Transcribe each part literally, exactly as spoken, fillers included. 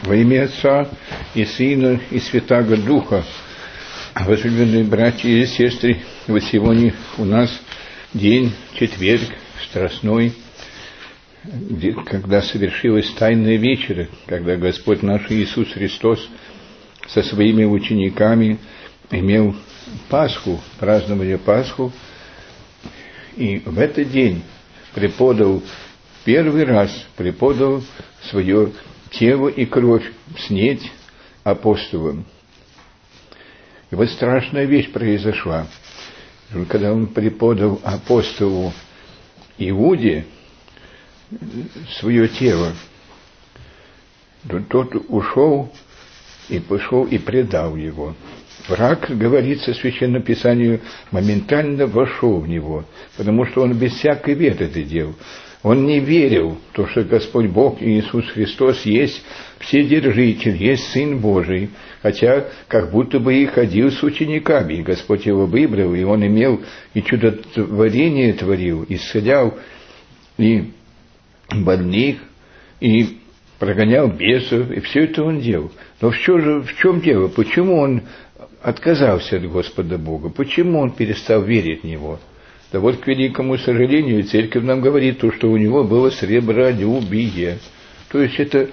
Во имя Отца и Сына и Святаго Духа. Возлюбленные братья и сестры, вот сегодня у нас день, четверг, страстной, когда совершилась Тайная вечеря, когда Господь наш Иисус Христос со своими учениками имел Пасху, праздновали Пасху, и в этот день преподал, первый раз преподал свое тело и кровь снеть апостолам. И вот страшная вещь произошла. Когда он преподал апостолу Иуде свое тело, то тот ушел и пошел и предал его. Враг, говорится в Священном Писании, моментально вошел в него, потому что он без всякой веры это делал. Он не верил в то, что Господь Бог и Иисус Христос есть Вседержитель, есть Сын Божий, хотя как будто бы и ходил с учениками, и Господь его выбрал, и он имел и чудотворение творил, исцелял и больных, и прогонял бесов, и все это он делал. Но в чем же, в чем дело? Почему он отказался от Господа Бога? Почему он перестал верить в Него? Да вот, к великому сожалению, Церковь нам говорит то, что у него было сребролюбие. То есть это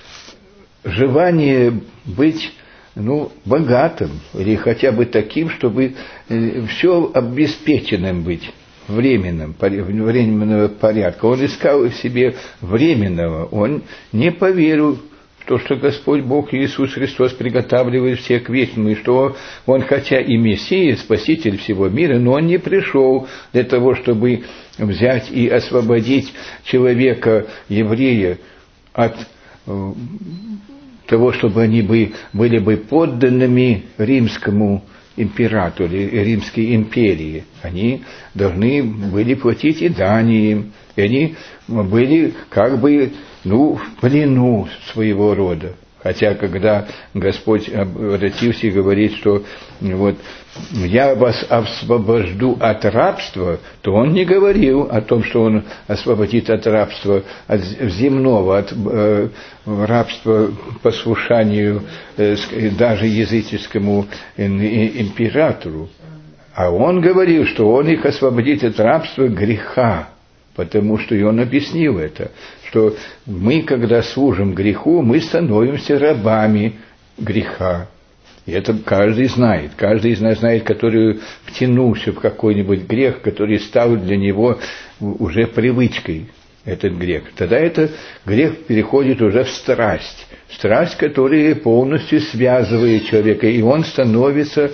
желание быть, ну, богатым, или хотя бы таким, чтобы э, все обеспеченным быть, временным, временного порядка. Он искал в себе временного, он не поверил то, что Господь Бог Иисус Христос приготавливает всех к вечному, и что Он, хотя и Мессия, Спаситель всего мира, но Он не пришел для того, чтобы взять и освободить человека, еврея, от э, того, чтобы они бы, были бы подданными римскому императору, Римской империи. Они должны были платить и дани им, и они были как бы, ну, в плену своего рода. Хотя, когда Господь обратился и говорит, что вот я вас освобожду от рабства, то Он не говорил о том, что Он освободит от рабства, от земного, от э, рабства послушанию э, даже языческому императору. А Он говорил, что Он их освободит от рабства греха. Потому что и он объяснил это, что мы, когда служим греху, мы становимся рабами греха. И это каждый знает. Каждый из нас знает, который втянулся в какой-нибудь грех, который стал для него уже привычкой, этот грех. Тогда этот грех переходит уже в страсть. Страсть, которая полностью связывает человека, и он становится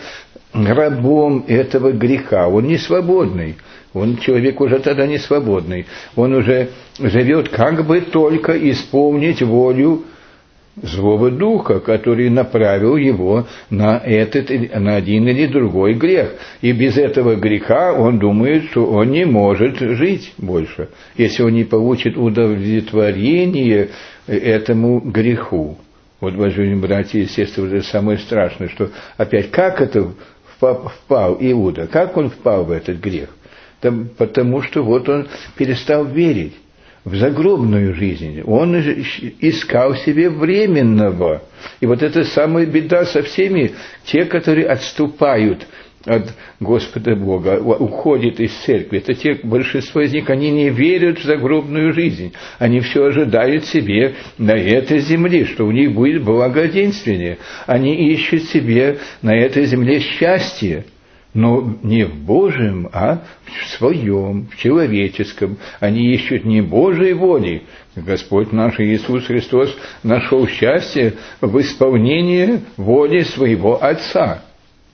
рабом этого греха. Он не свободный. Он, человек уже тогда не свободный. Он уже живет как бы только исполнить волю злого духа, который направил его на этот, на один или другой грех. И без этого греха он думает, что он не может жить больше, если он не получит удовлетворение этому греху. Вот, уважаемые братья и сестры, это самое страшное, что опять, как это впал Иуда, как он впал в этот грех? Потому что вот он перестал верить в загробную жизнь. Он искал себе временного. И вот это самая беда со всеми, те, которые отступают от Господа Бога, уходят из церкви. Это те, большинство из них, они не верят в загробную жизнь. Они все ожидают себе на этой земле, что у них будет благоденствие. Они ищут себе на этой земле счастье. Но не в Божьем, а в своем, в человеческом. Они ищут не Божьей воли. Господь наш Иисус Христос нашел счастье в исполнении воли своего Отца.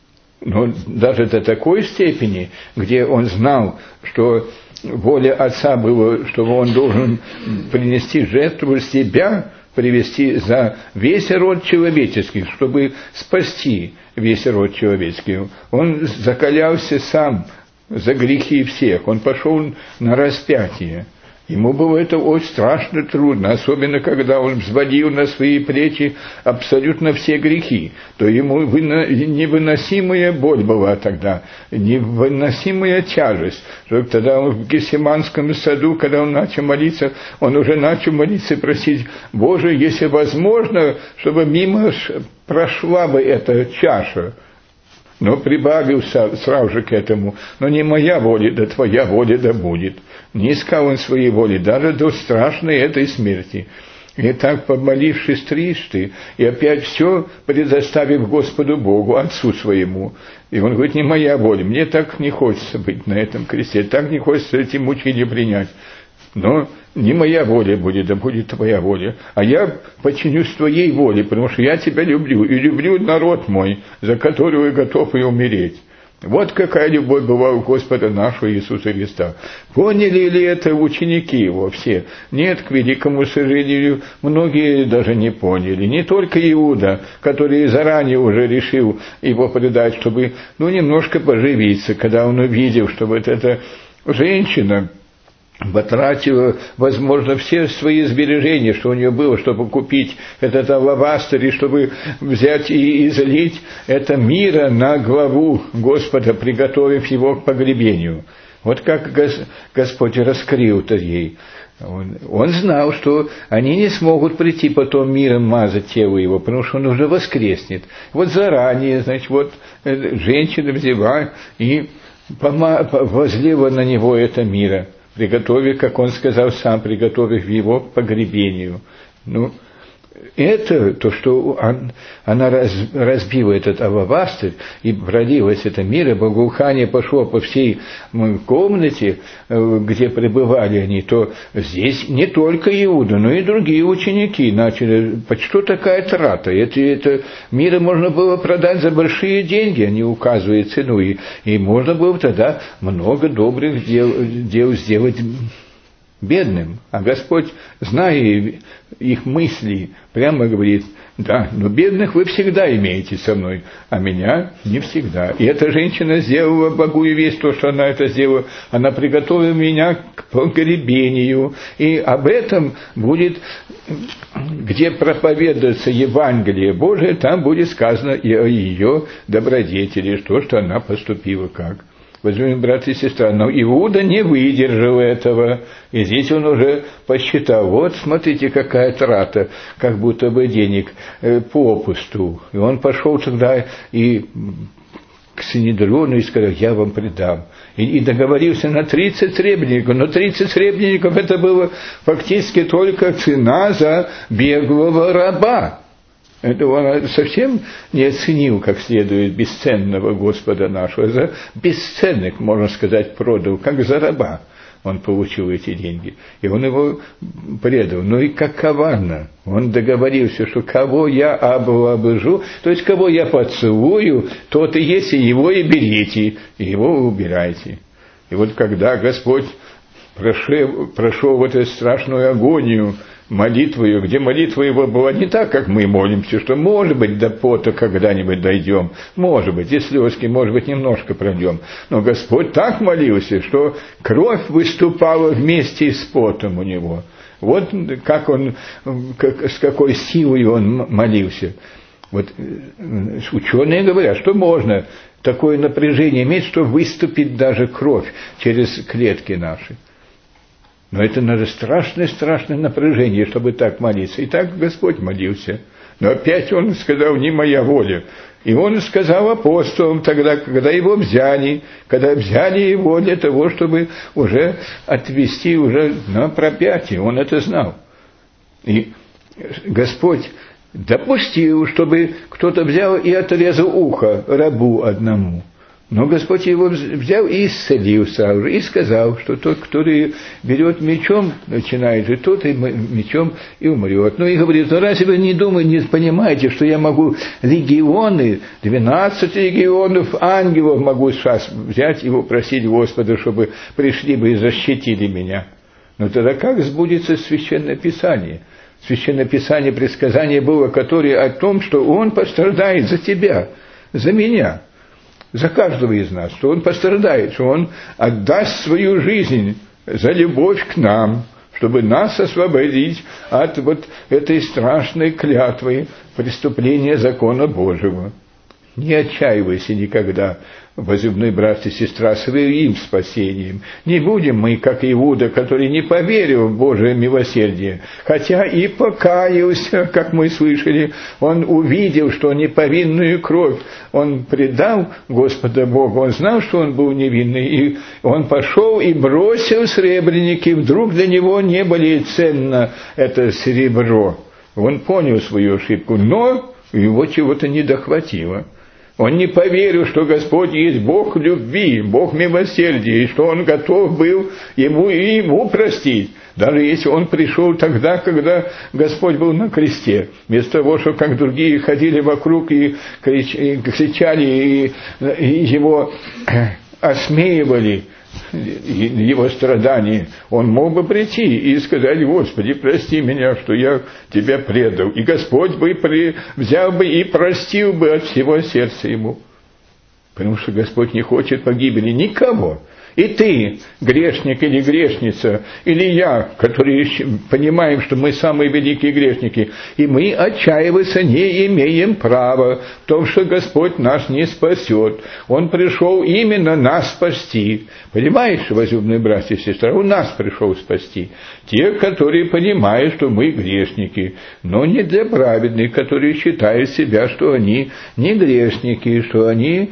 Но даже до такой степени, где он знал, что воля Отца была, что он должен принести жертву себя, привести за весь род человеческий, чтобы спасти весь род человеческий. Он закалялся сам за грехи всех. Он пошел на распятие. Ему было это очень страшно трудно, особенно когда он взвалил на свои плечи абсолютно все грехи, то ему невыносимая боль была тогда, невыносимая тяжесть. Тогда он в Гефсиманском саду, когда он начал молиться, он уже начал молиться и просить: Боже, если возможно, чтобы мимо прошла бы эта чаша. Но прибавился сразу же к этому: но не моя воля, да твоя воля да будет. Не искал он своей воли даже до страшной этой смерти. И так, помолившись трижды, и опять все предоставив Господу Богу, Отцу своему. И он говорит: не моя воля, мне так не хочется быть на этом кресте, так не хочется эти мучения принять. Но не моя воля будет, да будет твоя воля. А я подчинюсь твоей воле, потому что я тебя люблю, и люблю народ мой, за которого я готов и умереть. Вот какая любовь была у Господа нашего Иисуса Христа. Поняли ли это ученики его все? Нет, к великому сожалению, многие даже не поняли. Не только Иуда, который заранее уже решил его предать, чтобы, ну, немножко поживиться, когда он увидел, что вот эта женщина потратила, возможно, все свои сбережения, что у нее было, чтобы купить этот алавастр, и чтобы взять и излить это мира на главу Господа, приготовив его к погребению. Вот как Господь раскрыл-то ей. Он, он знал, что они не смогут прийти потом миром мазать тело его, потому что он уже воскреснет. Вот заранее, значит, вот женщина взяла и возлила на него это мира, приготовив, как он сказал сам, приготовив его к погребению. Ну, это то, что он, она раз, разбила этот алавастр, и пролилось это мира, благоухание пошло по всей комнате, где пребывали они, то здесь не только Иуда, но и другие ученики начали. Что такая трата? Это, это мира можно было продать за большие деньги, они указывают цену, и, и можно было тогда много добрых дел, дел сделать бедным. А Господь, зная их мысли, прямо говорит: да, но бедных вы всегда имеете со мной, а меня не всегда. И эта женщина сделала благую весть, то, что она это сделала, она приготовила меня к погребению. И об этом будет, где проповедуется Евангелие Божие, там будет сказано и о ее добродетели, то, что она поступила как. Возьмем, брат и сестра, но Иуда не выдержал этого, и здесь он уже посчитал: вот, смотрите, какая трата, как будто бы денег э, попусту. И он пошел тогда и к Синедриону и сказал: я вам предам. И, и договорился на тридцать сребреников, но тридцать сребреников это было фактически только цена за беглого раба. Это он совсем не оценил как следует бесценного Господа нашего. За бесценных, можно сказать, продал, как за раба он получил эти деньги. И он его предал. Ну и как коварно. Он договорился, что кого я облажу, то есть кого я поцелую, тот и есть, и его и берите, и его убирайте. И вот когда Господь прошел, прошел в эту страшную агонию, молитвою, где молитва его была не так, как мы молимся, что, может быть, до пота когда-нибудь дойдем, может быть, и слезки, может быть, немножко пройдем. Но Господь так молился, что кровь выступала вместе с потом у него. Вот как он, как, с какой силой он молился. Вот ученые говорят, что можно такое напряжение иметь, что выступит даже кровь через клетки наши. Но это надо страшное-страшное напряжение, чтобы так молиться. И так Господь молился. Но опять он сказал: не моя воля. И он сказал апостолам тогда, когда его взяли, когда взяли его для того, чтобы уже отвести уже на пропятие. Он это знал. И Господь допустил, чтобы кто-то взял и отрезал ухо рабу одному. Но Господь его взял и исцелил сразу же, и сказал, что тот, который берет мечом, начинает, и тот и мечом и умрет. Ну и говорит: ну разве вы не думаете, не понимаете, что я могу легионы, двенадцать легионов ангелов могу сейчас взять и попросить Господа, чтобы пришли бы и защитили меня? Но тогда как сбудется Священное Писание? Священное Писание, предсказание было, которое о том, что Он пострадает за тебя, за меня, за каждого из нас, что Он пострадает, что Он отдаст свою жизнь за любовь к нам, чтобы нас освободить от вот этой страшной клятвы преступления закона Божьего. Не отчаивайся никогда, возлюбленный брат и сестра, своим спасением. Не будем мы, как Иуда, который не поверил в Божие милосердие, хотя и покаялся, как мы слышали, он увидел, что неповинную кровь он предал Господа Богу, он знал, что он был невинный, и он пошел и бросил сребреники, вдруг для него не более ценно это серебро. Он понял свою ошибку, но его чего-то не дохватило. Он не поверил, что Господь есть Бог любви, Бог милосердия, и что Он готов был ему и ему простить, даже если он пришел тогда, когда Господь был на кресте. Вместо того, что как другие ходили вокруг и кричали, и, и его осмеивали, его страдания, он мог бы прийти и сказать: Господи, прости меня, что я Тебя предал. И Господь бы при... взял бы и простил бы от всего сердца ему. Потому что Господь не хочет погибели никого. И ты, грешник или грешница, или я, которые понимаем, что мы самые великие грешники, и мы отчаиваться не имеем права в том, что Господь нас не спасет. Он пришел именно нас спасти. Понимаешь, возлюбленные братья и сестры, Он нас пришел спасти. Те, которые понимают, что мы грешники, но не для праведных, которые считают себя, что они не грешники, что они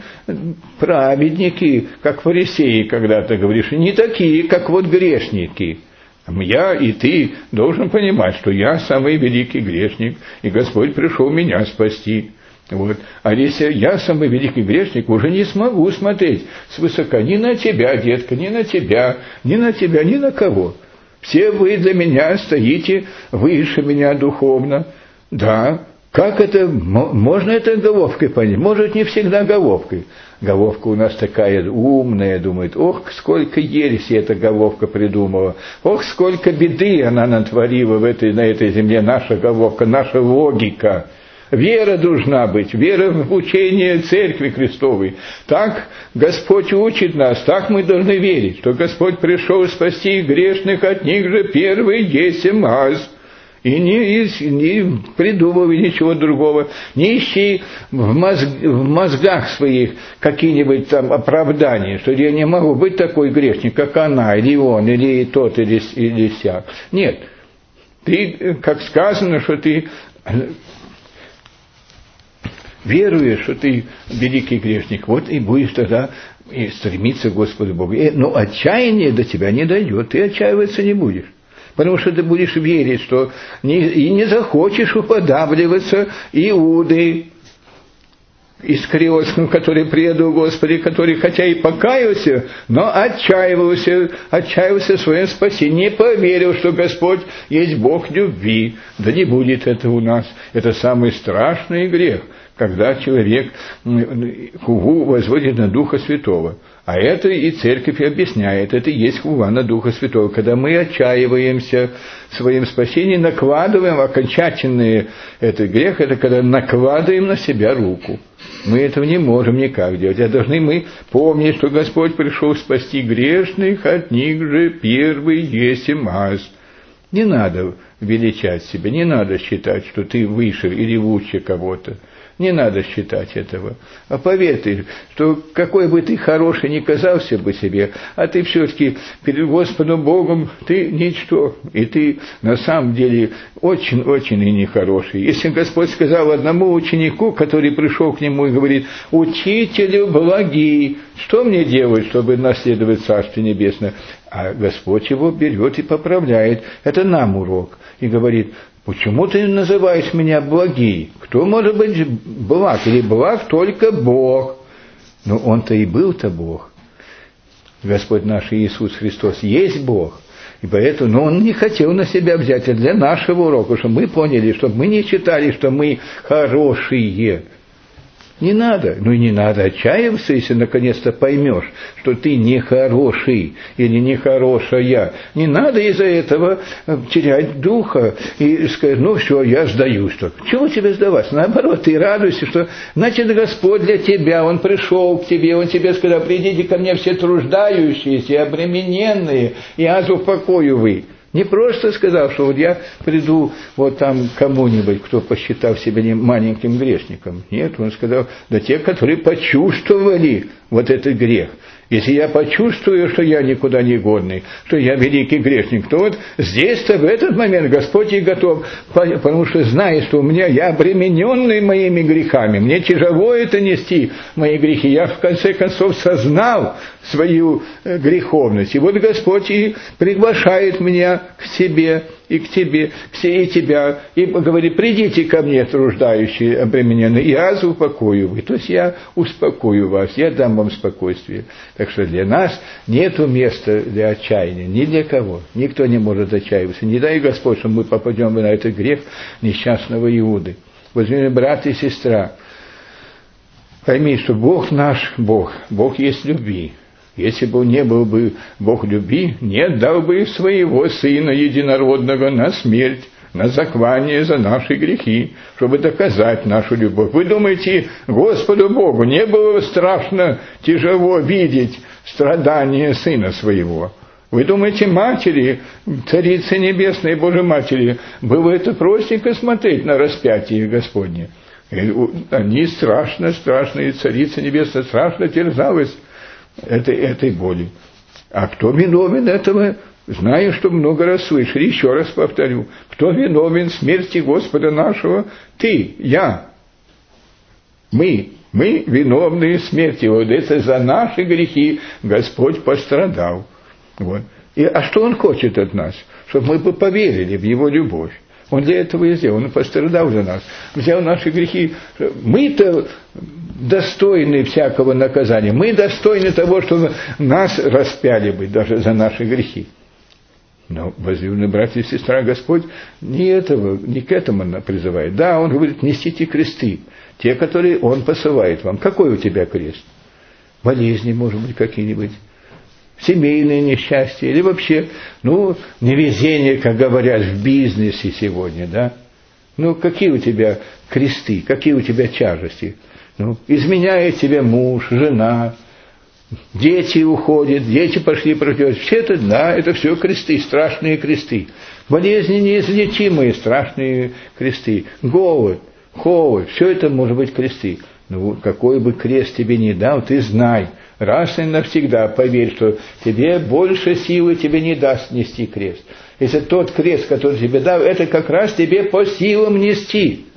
праведники, как фарисеи, когда ты говоришь, не такие, как вот грешники. Я и ты должен понимать, что я самый великий грешник, и Господь пришел меня спасти. Вот. А если я самый великий грешник, уже не смогу смотреть свысока ни на тебя, детка, ни на тебя, ни на тебя, ни на кого. Все вы для меня стоите выше меня духовно. Да, как это, можно это головкой понять? Может, не всегда головкой. Головка у нас такая умная, думает: ох, сколько ереси эта головка придумала, ох, сколько беды она натворила в этой, на этой земле, наша головка, наша логика. Вера должна быть, вера в учение Церкви Христовой. Так Господь учит нас, так мы должны верить, что Господь пришел спасти грешных, от них же первый есть аз. И не, не придумывай ничего другого, не ищи в, мозг, в мозгах своих какие-нибудь там оправдания, что я не могу быть такой грешник, как она, или он, или тот, или, или сяк. Нет, ты, как сказано, что ты веруешь, что ты великий грешник, вот и будешь тогда и стремиться к Господу Богу. Но отчаяние до тебя не дойдет, ты отчаиваться не будешь. Потому что ты будешь верить, что не, и не захочешь уподабливаться Иуды Искариотскому, который предал Господи, который хотя и покаялся, но отчаивался, отчаивался в своем спасении, не поверил, что Господь есть Бог любви. Да не будет это у нас. Это самый страшный грех, когда человек хуву возводит на Духа Святого. А это и Церковь объясняет, это и есть хува на Духа Святого. Когда мы отчаиваемся в своем спасении, накладываем окончательный этот грех, это когда накладываем на себя руку. Мы этого не можем никак делать. А должны мы помнить, что Господь пришел спасти грешных, от них же первый есть аз. Не надо величать себя, не надо считать, что ты выше или лучше кого-то. Не надо считать этого. А поверь ты, что какой бы ты хороший ни казался бы себе, а ты все-таки перед Господом Богом ты ничто. И ты на самом деле очень-очень и нехороший. Если Господь сказал одному ученику, который пришел к нему и говорит: «Учителю благий, что мне делать, чтобы наследовать Царство Небесное?» А Господь его берет и поправляет. Это нам урок. И говорит: «Почему ты называешь меня благий? Кто может быть благ? Или благ только Бог?» Но он-то и был-то Бог. Господь наш Иисус Христос есть Бог. И поэтому, но он не хотел на себя взять. Это для нашего урока, чтобы мы поняли, чтобы мы не считали, что мы хорошие. Не надо, ну и не надо отчаиваться, если наконец-то поймешь, что ты нехороший или нехорошая. Не надо из-за этого терять духа и сказать: ну все, я сдаюсь. Чего тебе сдаваться? Наоборот, ты радуйся, что значит Господь для тебя, Он пришел к тебе, Он тебе сказал: придите ко мне все труждающиеся и обремененные, и аз упокою вы. Не просто сказал, что вот я приду вот там кому-нибудь, кто посчитал себя не маленьким грешником. Нет, он сказал, да те, которые почувствовали вот этот грех. Если я почувствую, что я никуда не годный, что я великий грешник, то вот здесь-то, в этот момент, Господь и готов, потому что знает, что у меня, я обремененный моими грехами, мне тяжело это нести, мои грехи. Я, в конце концов, сознал свою греховность. И вот Господь и приглашает меня к себе, и к тебе, и тебя, и говорит, придите ко мне, труждающие, обремененные, я успокою вы. То есть я успокою вас, я дам вам спокойствие. Так что для нас нет места для отчаяния, ни для кого. Никто не может отчаиваться. Не дай Господь, что мы попадем на этот грех несчастного Иуды. Возьми, брат и сестра, пойми, что Бог наш Бог, Бог есть любви. Если бы он не был бы Бог любви, не отдал бы своего Сына Единородного на смерть, на заклание за наши грехи, чтобы доказать нашу любовь. Вы думаете, Господу Богу не было страшно, тяжело видеть страдания Сына Своего? Вы думаете, матери, Царицы Небесной, Божьей Матери, было это простенько смотреть на распятие Господне? И они страшно, страшно, и Царица Небесная страшно терзалась этой, этой боли. А кто виновен этого? Знаю, что много раз слышали, еще раз повторю. Кто виновен в смерти Господа нашего? Ты, я. Мы. Мы виновны в смерти. Вот это за наши грехи Господь пострадал. Вот. И, а что Он хочет от нас? Чтобы мы бы поверили в Его любовь. Он для этого и сделал. Он пострадал за нас. Взял наши грехи. Мы-то достойны всякого наказания. Мы достойны того, чтобы нас распяли бы даже за наши грехи. Но, возлюбленные братья и сестра, Господь не, этого, не к этому призывает. Да, Он говорит, несите кресты. Те, которые Он посылает вам. Какой у тебя крест? Болезни, может быть, какие-нибудь. Семейные несчастья. Или вообще, ну, невезение, как говорят, в бизнесе сегодня, да? Ну, какие у тебя кресты, какие у тебя тяжести? Ну, изменяет тебе муж, жена, дети уходят, дети пошли против. Все это, да, это все кресты, страшные кресты. Болезни неизлечимые, страшные кресты. Голод, холод, все это может быть кресты. Ну, какой бы крест тебе ни дал, ты знай, раз и навсегда поверь, что тебе больше силы тебе не даст нести крест. Если тот крест, который тебе дал, это как раз тебе по силам нести.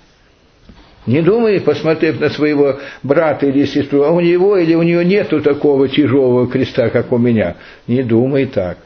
Не думай, посмотрев на своего брата или сестру, а у него или у нее нету такого тяжелого креста, как у меня. Не думай так.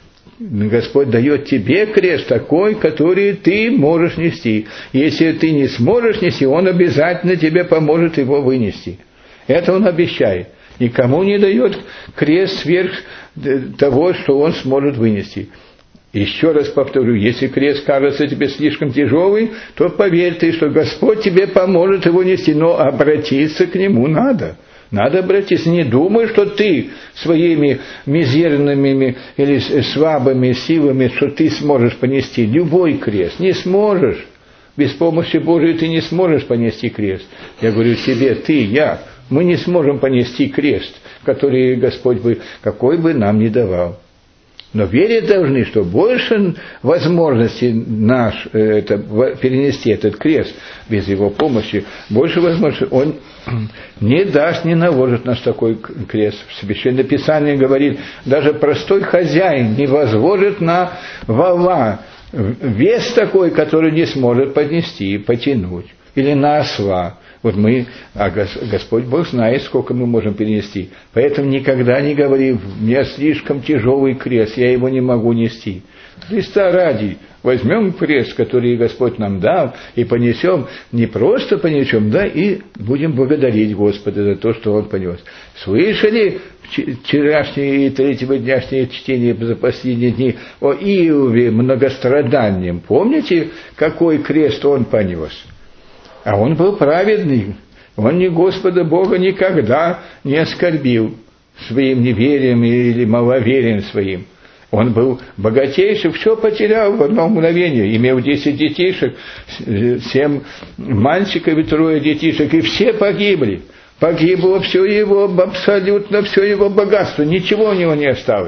Господь дает тебе крест такой, который ты можешь нести. Если ты не сможешь нести, Он обязательно тебе поможет его вынести. Это Он обещает. Никому не дает крест сверх того, что Он сможет вынести. Еще раз повторю, если крест кажется тебе слишком тяжелый, то поверь ты, что Господь тебе поможет его нести, но обратиться к Нему надо. Надо обратиться. Не думай, что ты своими мизерными или слабыми силами, что ты сможешь понести любой крест. Не сможешь. Без помощи Божией ты не сможешь понести крест. Я говорю тебе, ты, я, мы не сможем понести крест, который Господь бы, какой бы нам ни давал. Но верить должны, что больше возможностей наш, это, перенести этот крест без Его помощи, больше возможностей Он не даст, не наложит нас такой крест. Священное Писание говорит, даже простой хозяин не возложит на вола вес такой, который не сможет поднести, потянуть, или на осла. Вот мы, а Господь Бог знает, сколько мы можем перенести. Поэтому никогда не говори, у меня слишком тяжелый крест, я его не могу нести. Христа ради, возьмем крест, который Господь нам дал, и понесем, не просто понесем, да, и будем благодарить Господа за то, что Он понес. Слышали вчерашнее и третьего дняшнее чтение за последние дни о Иове многостраданием? Помните, какой крест он понес? А он был праведный. Он ни Господа Бога никогда не оскорбил своим неверием или маловерием своим. Он был богатейший, все потерял в одно мгновение. Имел десять детишек, семь мальчиков и трое детишек, и все погибли. Погибло все его, абсолютно все его богатство, ничего у него не осталось.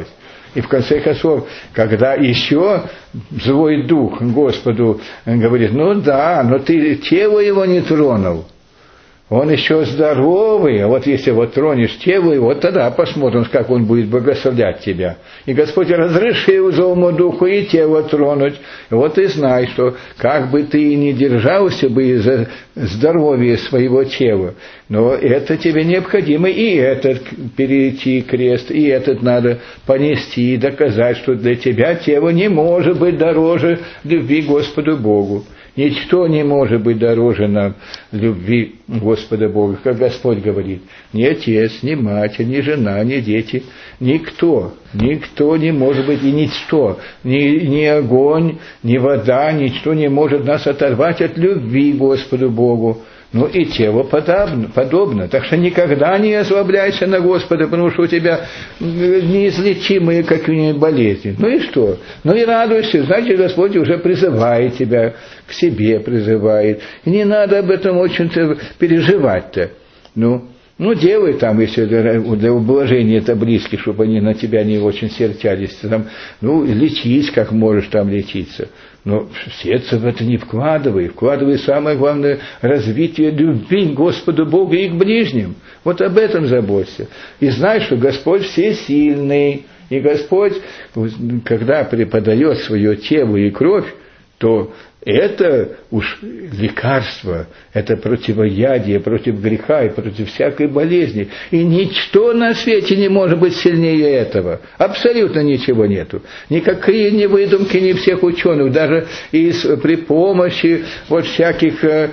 И в конце концов, когда еще злой дух Господу говорит, ну да, но ты тело его не тронул, он еще здоровый, а вот если вот тронешь тело его, вот тогда посмотрим, как он будет благословлять тебя. И Господь разрешил злому духу и тело тронуть. Вот и знай, что как бы ты ни держался бы за здоровье своего тела, но это тебе необходимо и этот перейти крест, и этот надо понести и доказать, что для тебя тело не может быть дороже любви Господу Богу. Ничто не может быть дороже нам любви Господа Бога, как Господь говорит. Ни отец, ни матерь, ни жена, ни дети, никто, никто не может быть, и ничто, ни, ни огонь, ни вода, ничто не может нас оторвать от любви Господу Богу. Ну и тело подобно, подобно. Так что никогда не озлобляйся на Господа, потому что у тебя неизлечимые какие-нибудь болезни. Ну и что? Ну и радуйся, значит, Господь уже призывает тебя, к себе призывает. И не надо об этом очень-то переживать-то. Ну, ну делай там, если для ублажения это близких, чтобы они на тебя не очень сердились. Там, ну, лечись, как можешь там лечиться. Но сердце в это не вкладывай. Вкладывай самое главное развитие любви к Господу Богу и к ближним. Вот об этом заботься. И знай, что Господь всесильный. И Господь, когда преподает свое тело и кровь, то это уж лекарство, это противоядие против греха и против всякой болезни. И ничто на свете не может быть сильнее этого. Абсолютно ничего нету. Никакие ни выдумки, ни всех ученых, даже из, при помощи вот всяких э,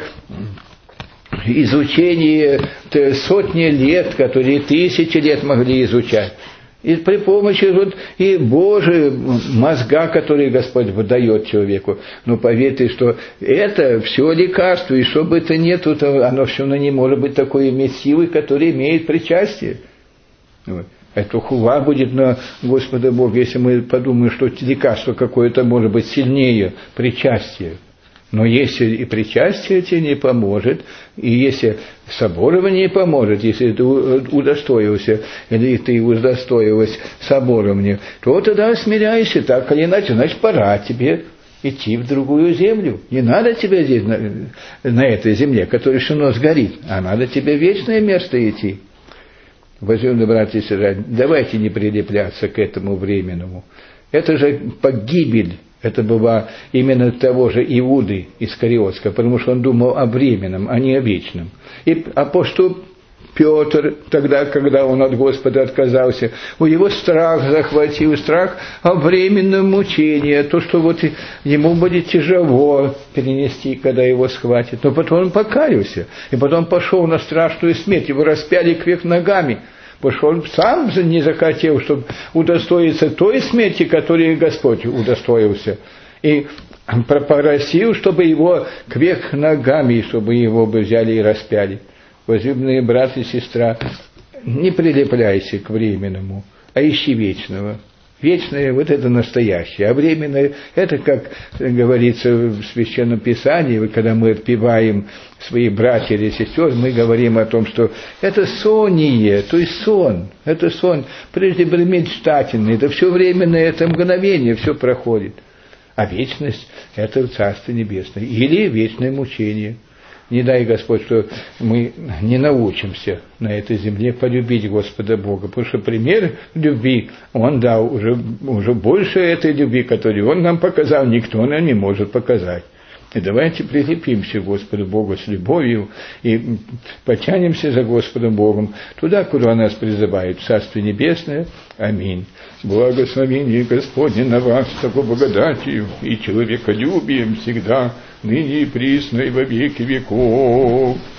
изучений э, сотни лет, которые тысячи лет могли изучать. И при помощи вот и Божьего мозга, который Господь выдает человеку. Но поверьте, что это все лекарство, и что бы это ни было, то оно все равно не может быть такой иметь силы, которая имеет причастие. Вот. Это хула будет на Господа Бога, если мы подумаем, что лекарство какое-то может быть сильнее причастия. Но если и причастие тебе не поможет, и если соборование не поможет, если ты удостоился, или ты удостоилась соборования, то тогда смиряйся, так или иначе, значит, пора тебе идти в другую землю. Не надо тебе здесь, на, на этой земле, которая все равно сгорит, а надо тебе в вечное место идти. Уважаемые братья и сестры, давайте не прилепляться к этому временному. Это же погибель. Это была именно того же Иуды Искариотского, потому что он думал о временном, а не о вечном. И апостол Петр, тогда, когда он от Господа отказался, у него страх захватил, страх о временном мучении, то, что вот ему будет тяжело перенести, когда его схватят. Но потом он покаялся, и потом пошел на страшную смерть, его распяли кверх ногами. Потому что он сам не захотел, чтобы удостоиться той смерти, которой Господь удостоился. И попросил, чтобы его кверх ногами, чтобы его бы взяли и распяли. Возлюбленные брат и сестра, не прилепляйся к временному, а ищи вечного. Вечное – вот это настоящее, а временное – это, как говорится в Священном Писании, когда мы отпеваем свои братья или сестер, мы говорим о том, что это соние, то есть сон, это сон, прежде был мечтательный, это все временное, это мгновение, все проходит. А вечность – это Царство Небесное или вечное мучение. Не дай Господь, что мы не научимся на этой земле полюбить Господа Бога, потому что пример любви Он дал уже, уже больше этой любви, которую Он нам показал, никто нам не может показать. И давайте прилепимся к Господу Богу с любовью и потянемся за Господом Богом туда, куда нас призывает Царство Небесное. Аминь. Благословение Господне на вас, такой благодатью и человеколюбием всегда, ныне и присно и во веки веков.